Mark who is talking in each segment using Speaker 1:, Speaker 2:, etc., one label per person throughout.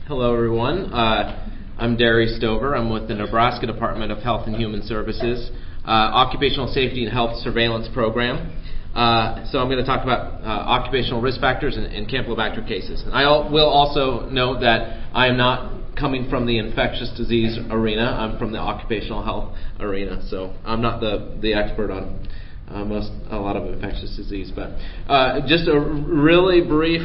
Speaker 1: Hello, everyone. I'm Derry Stover. I'm with the Nebraska Department of Health and Human Services Occupational Safety and Health Surveillance Program. So I'm going to talk about occupational risk factors and Campylobacter cases. And I will also note that I am not coming from the infectious disease arena. I'm from the occupational health arena, so I'm not the expert on a lot of infectious disease, but just a really brief,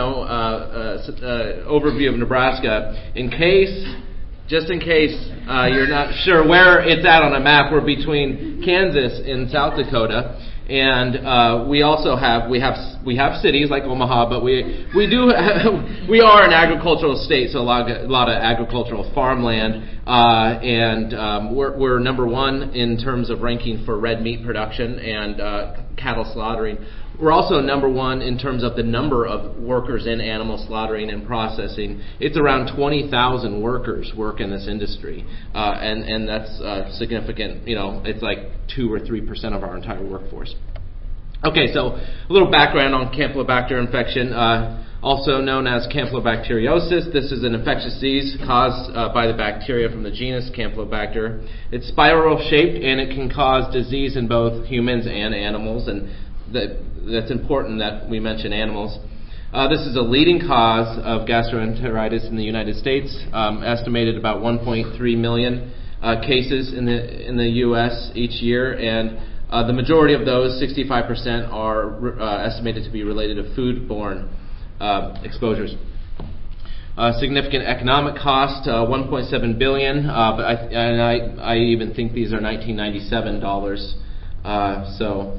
Speaker 1: overview of Nebraska. In case you're not sure where it's at on a map, we're between Kansas and South Dakota, and we have cities like Omaha, but we are an agricultural state, so a lot of agricultural farmland. And we're number one in terms of ranking for red meat production and cattle slaughtering. We're also number one in terms of the number of workers in animal slaughtering and processing. It's around 20,000 workers work in this industry, and that's significant. It's like 2 or 3% of our entire workforce. Okay, so a little background on Campylobacter infection. Also known as campylobacteriosis. This is an infectious disease caused by the bacteria from the genus Campylobacter. It's spiral-shaped, and it can cause disease in both humans and animals, and that's important that we mention animals. This is a leading cause of gastroenteritis in the United States, estimated about 1.3 million cases in the U.S. each year, and the majority of those, 65%, are estimated to be related to foodborne exposures. Significant economic cost, $1.7 billion, but I even think these are 1997 dollars. So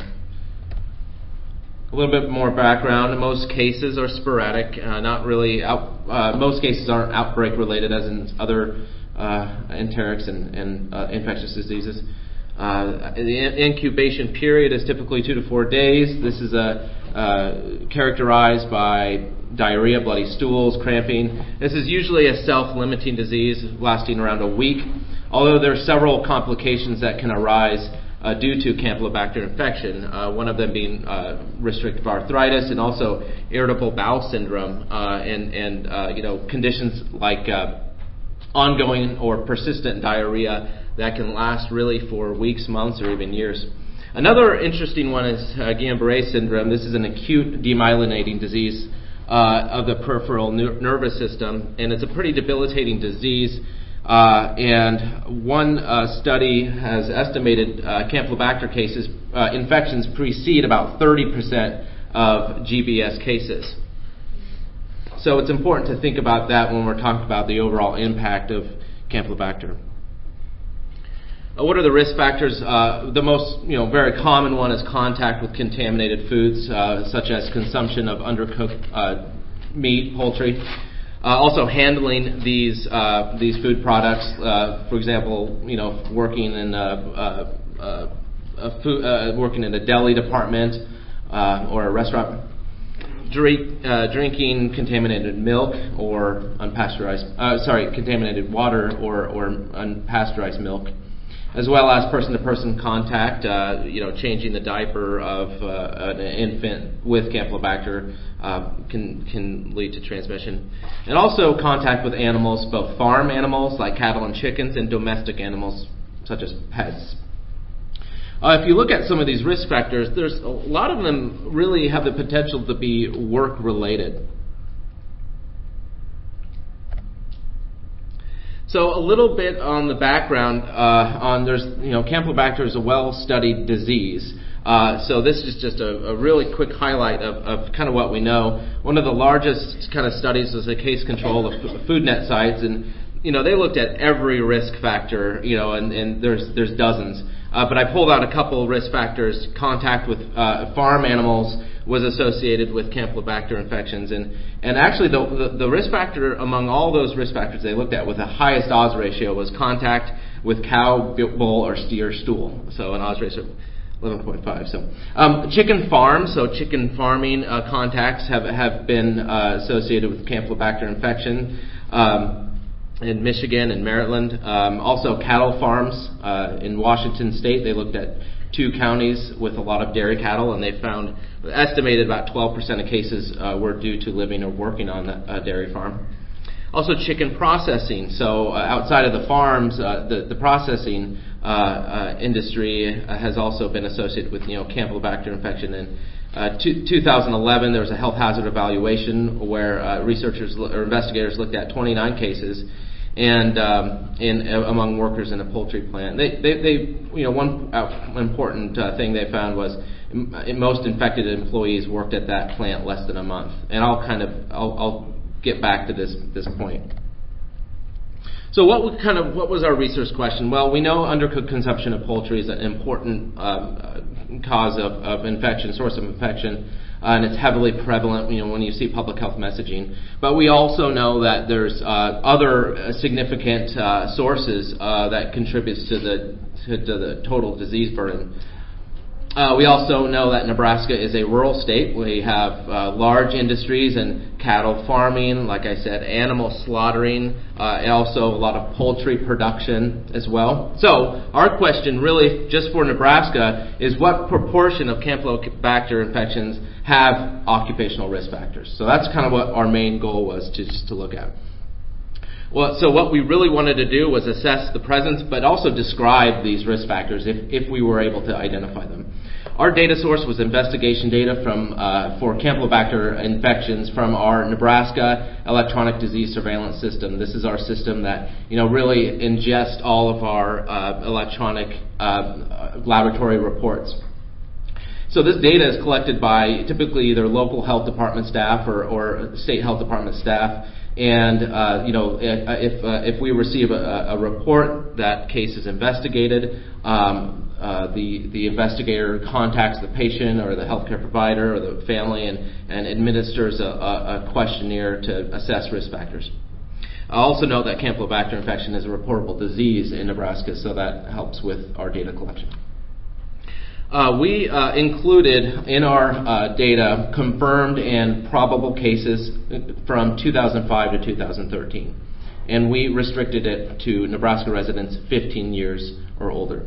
Speaker 1: a little bit more background. Most cases are sporadic, not really. Most cases aren't outbreak related, as in other enterics and infectious diseases. The incubation period is typically 2 to 4 days. This is characterized by diarrhea, bloody stools, cramping. This is usually a self-limiting disease lasting around a week, although there are several complications that can arise due to Campylobacter infection, one of them being restrictive arthritis and also irritable bowel syndrome, and conditions like ongoing or persistent diarrhea that can last really for weeks, months, or even years. Another interesting one is Guillain-Barré syndrome. This is an acute demyelinating disease of the peripheral nervous system, and it's a pretty debilitating disease. And one study has estimated Campylobacter cases, infections precede about 30% of GBS cases. So it's important to think about that when we're talking about the overall impact of Campylobacter. What are the risk factors? The most, very common one is contact with contaminated foods, such as consumption of undercooked meat, poultry. Also, handling these food products. For example, working in working in a deli department or a restaurant. Drinking contaminated milk or contaminated water or unpasteurized milk, as well as person-to-person contact, changing the diaper of an infant with Campylobacter can lead to transmission. And also contact with animals, both farm animals like cattle and chickens and domestic animals such as pets. If you look at some of these risk factors, there's a lot of them really have the potential to be work-related. So a little bit on the background Campylobacter is a well-studied disease. So this is just a really quick highlight of kind of what we know. One of the largest kind of studies was a case control of FoodNet sites, and they looked at every risk factor, and there's dozens. But I pulled out a couple risk factors. Contact with farm animals was associated with Campylobacter infections, and actually the risk factor among all those risk factors they looked at with the highest odds ratio was contact with cow, bull, or steer stool. So an odds ratio of 11.5. So chicken farms, so chicken farming contacts have been associated with Campylobacter infection. In Michigan and Maryland. Also cattle farms in Washington State. They looked at 2 counties with a lot of dairy cattle, and they found estimated about 12% of cases were due to living or working on a dairy farm. Also chicken processing. So outside of the farms, the processing industry has also been associated with Campylobacter infection. In 2011, there was a health hazard evaluation where researchers or investigators looked at 29 cases and among workers in a poultry plant. One important thing they found was most infected employees worked at that plant less than a month. And I'll get back to this point. So what was our research question? Well, we know undercooked consumption of poultry is an important cause of infection, source of infection, and it's heavily prevalent when you see public health messaging. But we also know that there's other significant sources that contributes to the total disease burden. We also know that Nebraska is a rural state. We have large industries and cattle farming, like I said, animal slaughtering, and also a lot of poultry production as well. So our question really just for Nebraska is what proportion of Campylobacter infections have occupational risk factors? So that's kind of what our main goal was to look at. Well, so what we really wanted to do was assess the presence, but also describe these risk factors if we were able to identify them. Our data source was investigation data for Campylobacter infections from our Nebraska Electronic Disease Surveillance System. This is our system that really ingests all of our electronic laboratory reports. So this data is collected by typically either local health department staff or state health department staff. And if we receive a report that case is investigated, the investigator contacts the patient or the healthcare provider or the family and administers a questionnaire to assess risk factors. I also know that Campylobacter infection is a reportable disease in Nebraska, so that helps with our data collection. We included in our data confirmed and probable cases from 2005 to 2013, and we restricted it to Nebraska residents 15 years or older.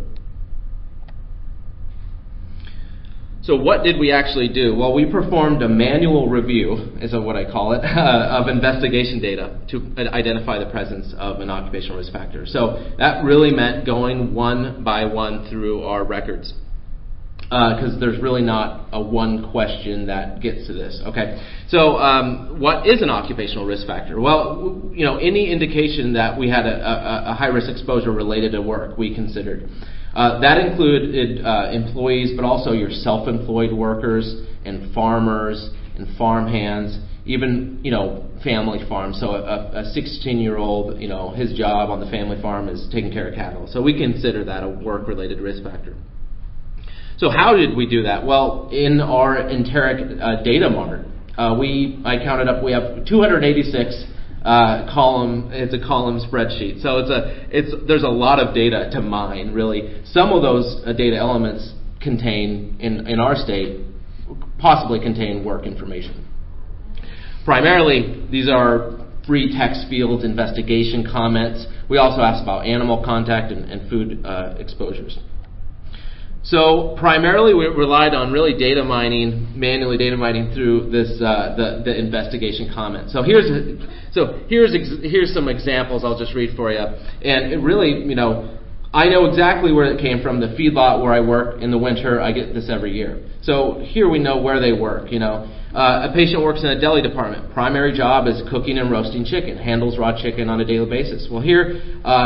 Speaker 1: So what did we actually do? Well, we performed a manual review, is what I call it, of investigation data to identify the presence of an occupational risk factor. So that really meant going one by one through our records. Because there's really not a one question that gets to this. Okay, so what is an occupational risk factor? Well, any indication that we had a high risk exposure related to work, we considered. That included employees, but also your self-employed workers and farmers and farm hands, even family farms. So a 16-year-old, his job on the family farm is taking care of cattle. So we consider that a work-related risk factor. So how did we do that? Well, in our Enteric data mart, I counted up. We have 286 column. It's a column spreadsheet. So there's a lot of data to mine. Really, some of those data elements contain in our state possibly contain work information. Primarily, these are free text fields, investigation comments. We also asked about animal contact and food exposures. So primarily we relied on really manually data mining through this the investigation comment. So here's some examples I'll just read for you. And it really, I know exactly where it came from. The feedlot where I work in the winter, I get this every year. So here we know where they work. A patient works in a deli department. Primary job is cooking and roasting chicken. Handles raw chicken on a daily basis. Well, here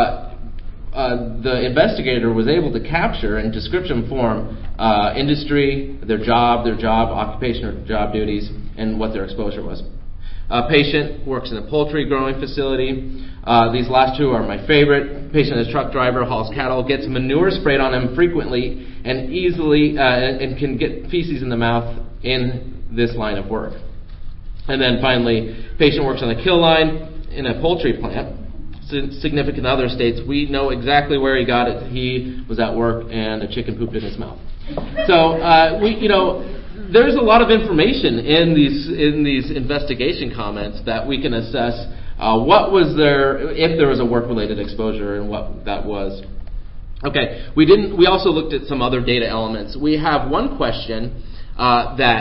Speaker 1: the investigator was able to capture in description form industry, their job, occupation or job duties, and what their exposure was. A patient works in a poultry growing facility. These last two are my favorite. Patient is a truck driver, hauls cattle, gets manure sprayed on him frequently and easily and can get feces in the mouth in this line of work. And then finally, patient works on a kill line in a poultry plant. Significant in other states, we know exactly where he got it. He was at work and a chicken pooped in his mouth. So there's a lot of information in these investigation comments that we can assess what was there, if there was a work-related exposure and what that was. Okay, we also looked at some other data elements. We have one question that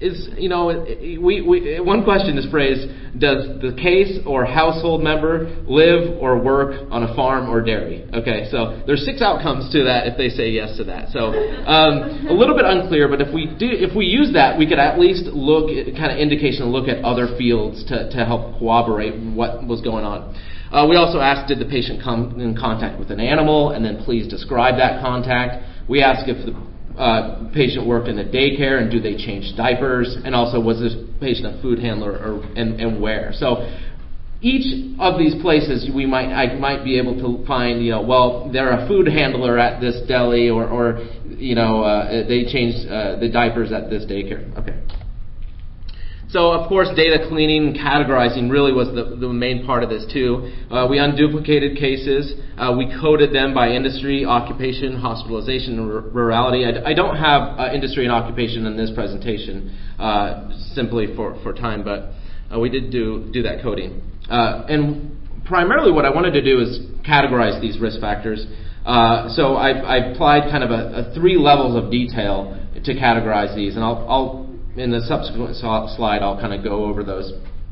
Speaker 1: is, one question is phrased, does the case or household member live or work on a farm or dairy? Okay, so there's 6 outcomes to that if they say yes to that. So a little bit unclear, but if we use that, we could at least look at kind of indication, look at other fields to help corroborate what was going on. We also asked, did the patient come in contact with an animal, and then please describe that contact. We asked if the patient worked in a daycare, and do they change diapers, and also was this patient a food handler, and where. So each of these places I might be able to find, well, they're a food handler at this deli, or they changed the diapers at this daycare. Okay. So, of course, data cleaning and categorizing really was the main part of this, too. We unduplicated cases. We coded them by industry, occupation, hospitalization, and rurality. I don't have industry and occupation in this presentation simply for time, but we did do that coding. And primarily what I wanted to do is categorize these risk factors. So I applied kind of a 3 levels of detail to categorize these, and I'll in the subsequent slide, I'll kind of go over those.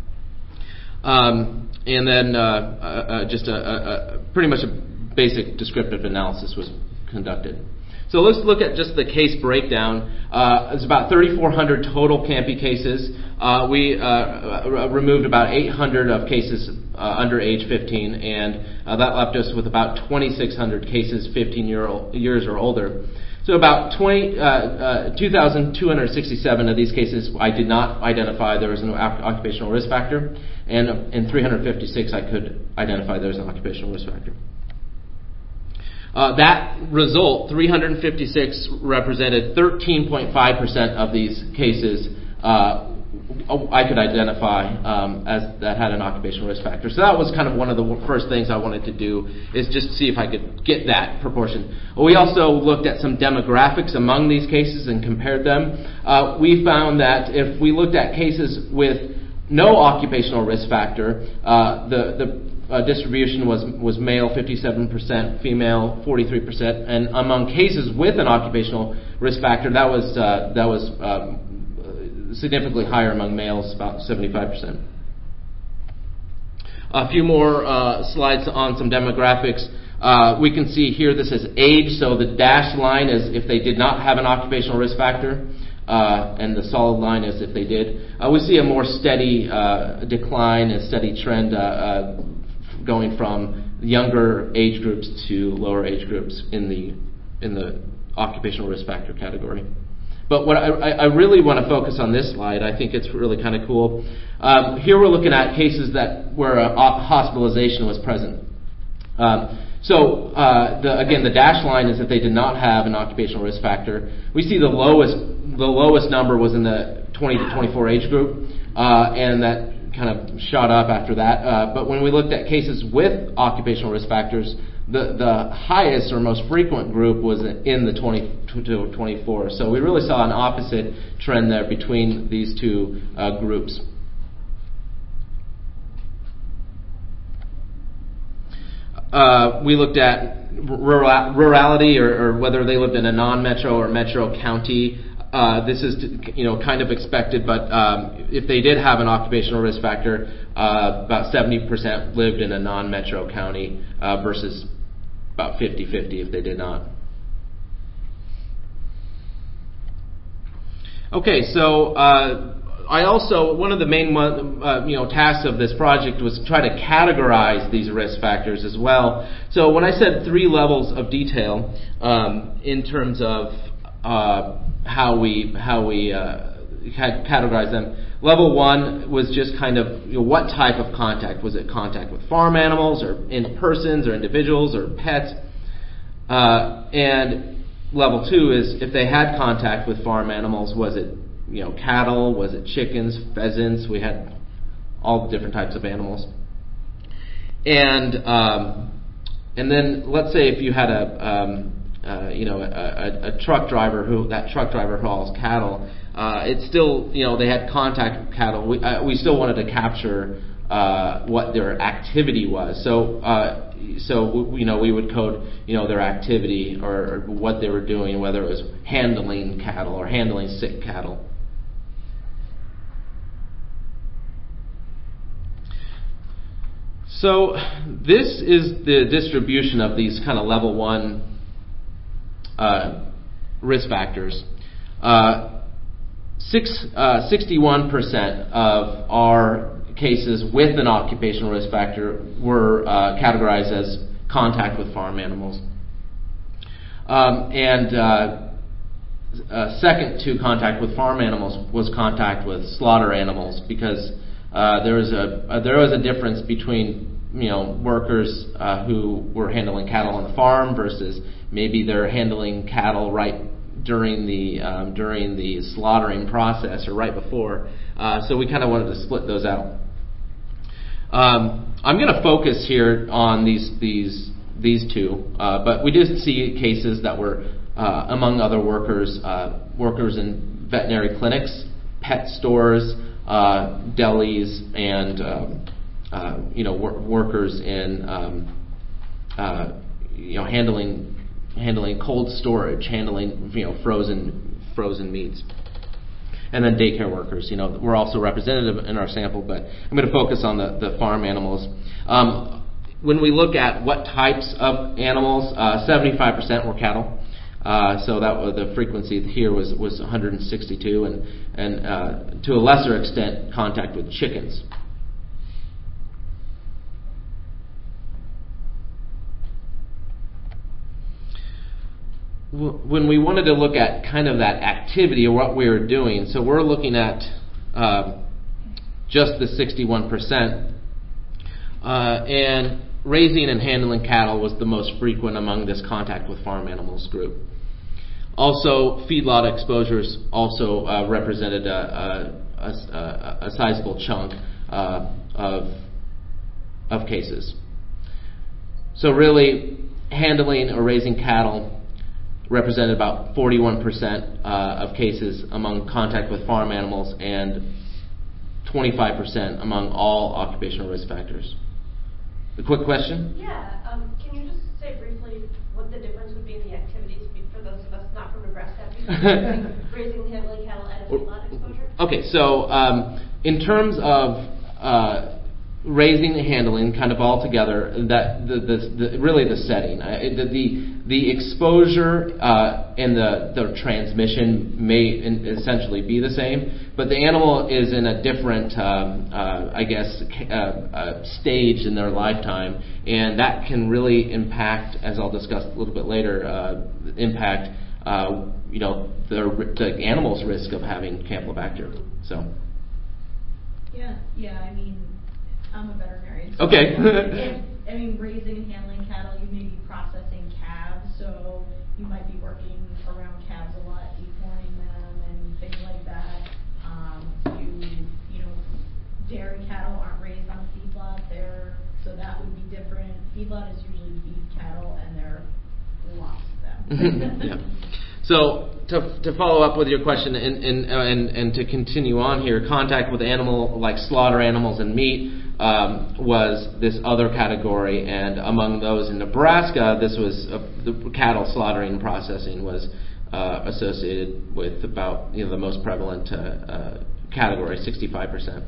Speaker 1: And then just pretty much a basic descriptive analysis was conducted. So let's look at just the case breakdown. It's about 3,400 total CAMPI cases. We removed about 800 of cases under age 15, and that left us with about 2,600 cases 15 years or older. So about 2,267 of these cases I did not identify there was an occupational risk factor, and in 356 I could identify there was an occupational risk factor. That result, 356, represented 13.5% of these cases I could identify as that had an occupational risk factor. So that was kind of one of the first things I wanted to do, is just see if I could get that proportion. We also looked at some demographics among these cases and compared them. We found that if we looked at cases with no occupational risk factor, the distribution was male 57%, female 43%, and among cases with an occupational risk factor, that was significantly higher among males, about 75%. A few more slides on some demographics. We can see here this is age, so the dashed line is if they did not have an occupational risk factor, and the solid line is if they did. We see a more steady decline, a steady trend going from younger age groups to lower age groups in the occupational risk factor category. But what I really want to focus on this slide, I think it's really kind of cool. Here we're looking at cases where hospitalization was present. Again, the dashed line is if they did not have an occupational risk factor. We see the lowest number was in the 20 to 24 age group, and that kind of shot up after that. But when we looked at cases with occupational risk factors, the highest or most frequent group was in the 20 to 24. So we really saw an opposite trend there between these two groups. We looked at rurality, or whether they lived in a non-metro or metro county. This is kind of expected, but if they did have an occupational risk factor, about 70% lived in a non-metro county versus about 50-50 if they did not. Okay, so I also, one of the main tasks of this project was to try to categorize these risk factors as well. So when I said 3 levels of detail in terms of how we categorize them, level 1 was just kind of what type of contact. Was it contact with farm animals, or in persons, or individuals, or pets? And level 2 is if they had contact with farm animals, was it cattle, was it chickens, pheasants? We had all the different types of animals. And then let's say if you had a truck driver who hauls cattle, it's still they had contact with cattle. We still wanted to capture what their activity was. So we would code their activity or what they were doing, whether it was handling cattle or handling sick cattle. So this is the distribution of these kind of level 1 risk factors. 61% of our cases with an occupational risk factor were categorized as contact with farm animals. Second to contact with farm animals was contact with slaughter animals, because there was a difference between workers who were handling cattle on the farm versus maybe they're handling cattle right during the slaughtering process or right before. So we kind of wanted to split those out. I'm going to focus here on these two, but we did see cases that were among other workers in veterinary clinics, pet stores, delis, and workers in handling cold storage, handling frozen meats, and then daycare workers. Were also representative in our sample, but I'm going to focus on the farm animals. When we look at what types of animals, 75% were cattle. So that was the frequency here was 162, and to a lesser extent, contact with chickens. When we wanted to look at kind of that activity or what we were doing, so we're looking at just the 61%, and raising and handling cattle was the most frequent among this contact with farm animals group. Also, feedlot exposures also represented a sizable chunk of cases. So really, handling or raising cattle represented about 41% of cases among contact with farm animals and 25% among all occupational risk factors. A quick question?
Speaker 2: Yeah. Can you just say briefly what the difference would be in the activities for those of us not from Nebraska, raising and handling cattle and a feedlot exposure? Okay,
Speaker 1: so in terms of raising and handling, kind of all together, that really the setting, the exposure and the transmission may essentially be the same, but the animal is in a different, stage in their lifetime, and that can really impact, as I'll discuss a little bit later, the animal's risk of having Campylobacter. So.
Speaker 3: Yeah. I mean, I'm a veterinarian. So
Speaker 1: okay.
Speaker 3: Raising and handling cattle, you may be processing calves, so you might be working around calves a lot, deforming them and things like that. Dairy cattle aren't raised on feedlot there, so that would be different. Feedlot is usually beef cattle, and there are lots of them.
Speaker 1: Yeah. So to follow up with your question and to continue on here, contact with animal like slaughter animals and meat was this other category, and among those in Nebraska, this was the cattle slaughtering and processing was associated with about the most prevalent category, 65%.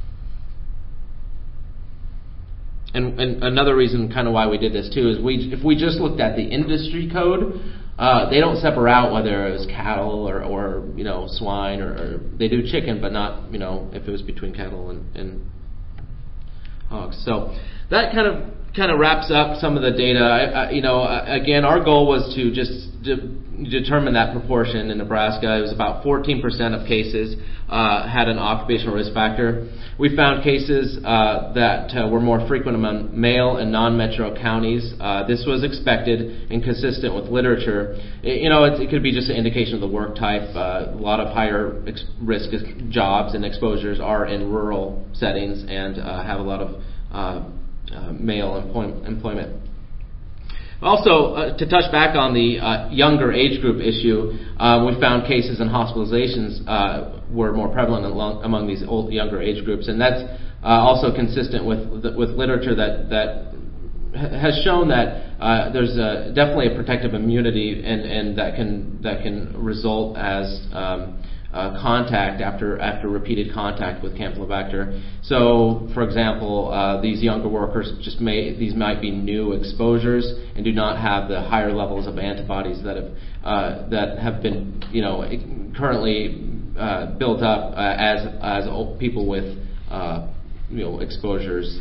Speaker 1: And another reason kind of why we did this too is if we just looked at the industry code, they don't separate out whether it was cattle or swine or they do chicken, but not if it was between cattle and hogs. So that kind of wraps up some of the data. Again, our goal was to just determine that proportion in Nebraska. It was about 14% of cases had an occupational risk factor. We found cases that were more frequent among male and non-metro counties. This was expected and consistent with literature. It could be just an indication of the work type. A lot of higher risk jobs and exposures are in rural settings and have a lot of male employment. Also, to touch back on the younger age group issue, we found cases and hospitalizations were more prevalent among these younger age groups, and that's also consistent with literature that has shown that there's definitely a protective immunity, and that can result as contact after repeated contact with Campylobacter. So, for example, these younger workers these might be new exposures and do not have the higher levels of antibodies that have been currently built up as old people with exposures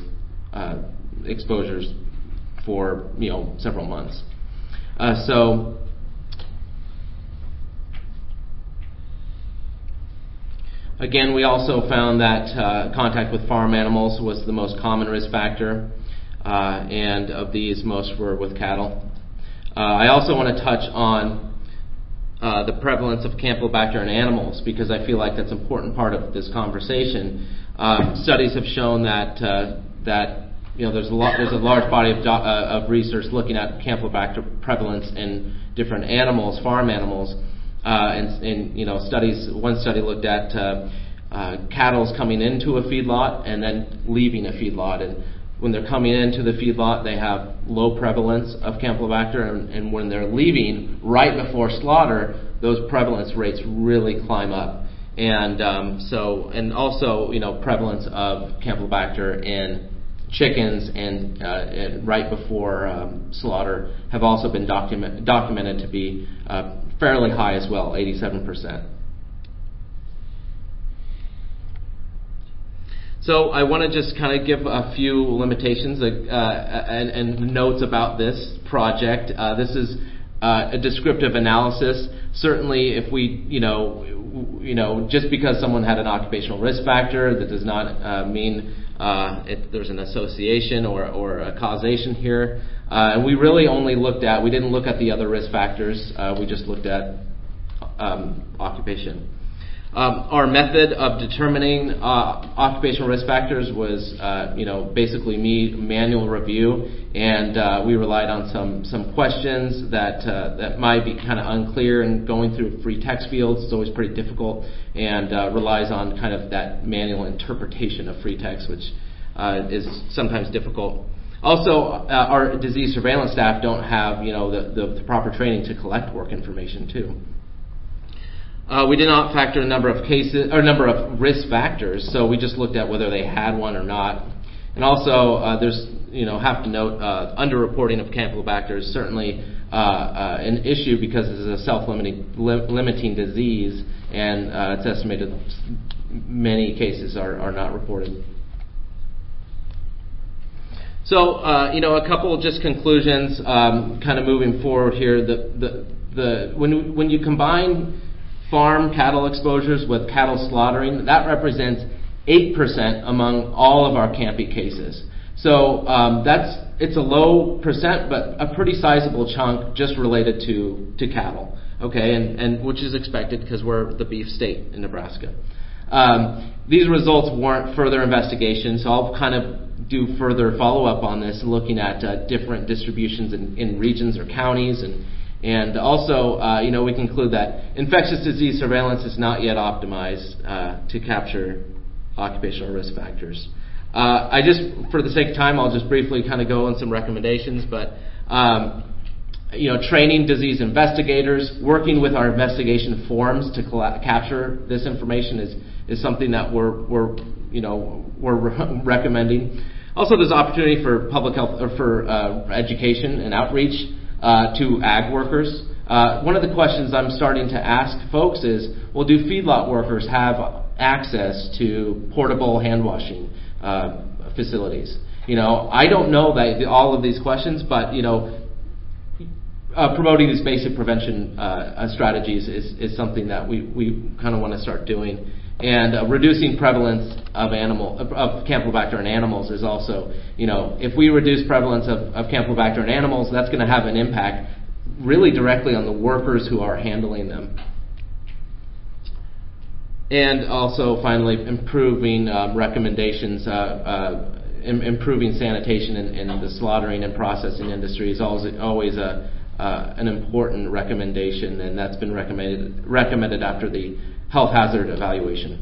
Speaker 1: for several months. So again, we also found that contact with farm animals was the most common risk factor, and of these, most were with cattle. I also want to touch on the prevalence of Campylobacter in animals, because I feel like that's an important part of this conversation. Studies have shown that there's a large body of research looking at Campylobacter prevalence in different animals, farm animals, and studies. One study looked at cattle's coming into a feedlot and then leaving a feedlot, and when they're coming into the feedlot, they have low prevalence of Campylobacter, and when they're leaving right before slaughter, those prevalence rates really climb up. And also prevalence of Campylobacter in chickens and right before slaughter have also been documented to be fairly high as well, 87%. So I want to just kind of give a few limitations and notes about this project. This is a descriptive analysis. Certainly, if we, just because someone had an occupational risk factor, that does not mean there's an association or a causation here. And we really only we didn't look at the other risk factors. We just looked at occupation. Our method of determining occupational risk factors was, basically manual review, and we relied on some questions that might be kind of unclear, and going through free text fields is always pretty difficult, and relies on kind of that manual interpretation of free text, which is sometimes difficult. Also, our disease surveillance staff don't have, the proper training to collect work information too. We did not factor a number of risk factors, so we just looked at whether they had one or not. And also, have to note, underreporting of Campylobacter is certainly an issue, because this is a self-limiting disease, and it's estimated many cases are not reported. So, a couple just conclusions, kind of moving forward here. When you combine farm cattle exposures with cattle slaughtering, that represents 8% among all of our CAMPy cases. So it's a low percent, but a pretty sizable chunk just related to cattle. Okay, and which is expected because we're the beef state in Nebraska. These results warrant further investigation, so I'll kind of do further follow-up on this, looking at different distributions in regions or counties, and also, we conclude that infectious disease surveillance is not yet optimized to capture occupational risk factors. For the sake of time, I'll just briefly kind of go on some recommendations, but training disease investigators, working with our investigation forums to capture this information is something that we're recommending. Also, there's opportunity for public health or for education and outreach to ag workers. One of the questions I'm starting to ask folks is, well, do feedlot workers have access to portable hand washing facilities? I don't know all of these questions, but promoting these basic prevention strategies is something that we kind of want to start doing. And reducing prevalence of Campylobacter in animals is also, if we reduce prevalence of Campylobacter in animals, that's going to have an impact really directly on the workers who are handling them. And also, finally, improving recommendations, improving sanitation in the slaughtering and processing industry is always an important recommendation, and that's been recommended after the health hazard evaluation.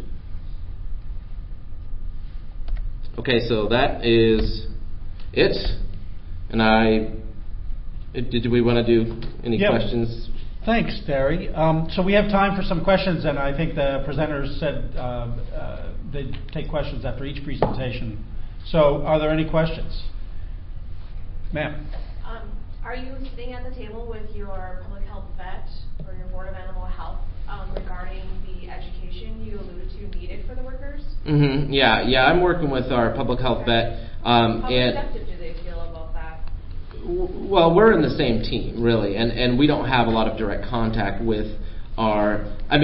Speaker 1: Okay, so that is it. And do we want to do any questions?
Speaker 4: Thanks, Terry. So we have time for some questions, and I think the presenters said they'd take questions after each presentation. So are there any questions? Ma'am.
Speaker 2: Are you sitting at the table with your public health vet or your board of animal health regarding the education you alluded to needed for the workers?
Speaker 1: Mm-hmm. Yeah, I'm working with our public health vet.
Speaker 2: How receptive do they feel about that?
Speaker 1: Well, we're in the same team, really, and we don't have a lot of direct contact with our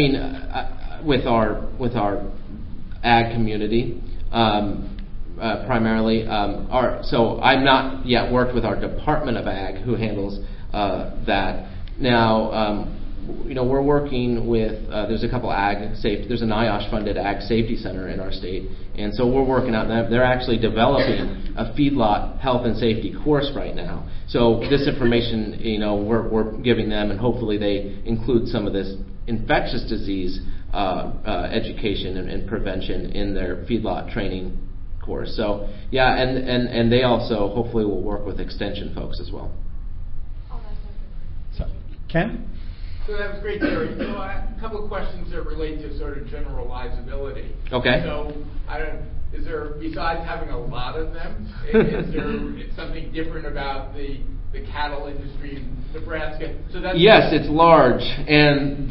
Speaker 1: ag community. Primarily, so I'm not yet worked with our Department of Ag, who handles that. Now, we're working with. There's a couple ag safety. There's a NIOSH-funded ag safety center in our state, and so we're working out. They're actually developing a feedlot health and safety course right now. So this information, we're giving them, and hopefully they include some of this infectious disease education and prevention in their feedlot training course. So yeah, and they also hopefully will work with extension folks as well.
Speaker 4: So, Ken?
Speaker 5: So that was great, Terry. So a couple of questions that relate to sort of generalizability.
Speaker 1: Okay.
Speaker 5: So is there, besides having a lot of them, is there something different about the cattle industry in Nebraska? So that's
Speaker 1: yes, it's large, and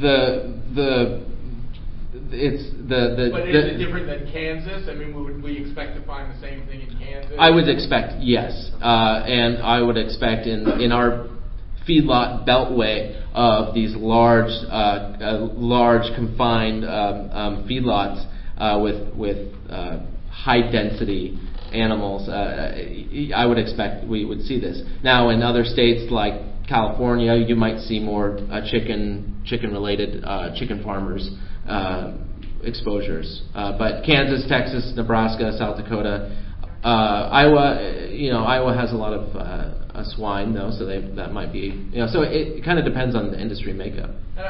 Speaker 1: it's the.
Speaker 5: But is it different than Kansas? I mean, would we expect to find the same thing in Kansas?
Speaker 1: I would expect yes, and I would expect in our feedlot beltway of these large confined feedlots with high density animals. I would expect we would see this. Now, in other states like California, you might see more chicken related chicken farmers exposures. But Kansas, Texas, Nebraska, South Dakota, Iowa has a lot of swine though, so that might be So it kind of depends on the industry makeup.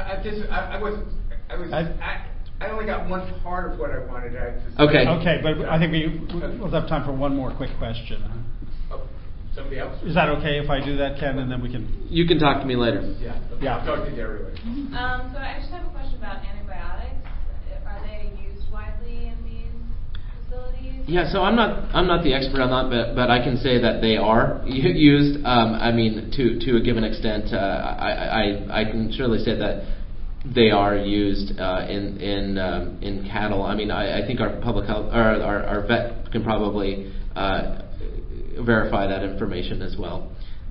Speaker 5: I only got one part of what I wanted to say.
Speaker 4: Okay, but I think we'll have time for one more quick question.
Speaker 5: Oh, somebody else?
Speaker 4: Is that okay if I do that, Ken, and then we can...
Speaker 1: You can talk to me later.
Speaker 5: Yeah. Okay.
Speaker 4: Yeah.
Speaker 5: I'll talk to Terry later.
Speaker 2: So I just have a question about antibiotics. Are they used widely in these facilities?
Speaker 1: Yeah, so I'm not the expert on that, but I can say that they are used. To a given extent. I can surely say that they are used in cattle. I think our public health or our vet can probably verify that information as well.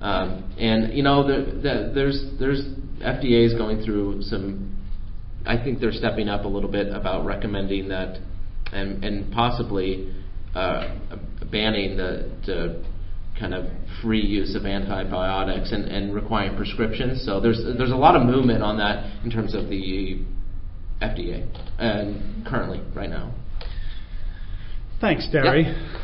Speaker 1: There's FDA is going through some. I think they're stepping up a little bit about recommending that and possibly banning the kind of free use of antibiotics and requiring prescriptions. So there's a lot of movement on that in terms of the FDA currently right now.
Speaker 4: Thanks, Terry. Yep.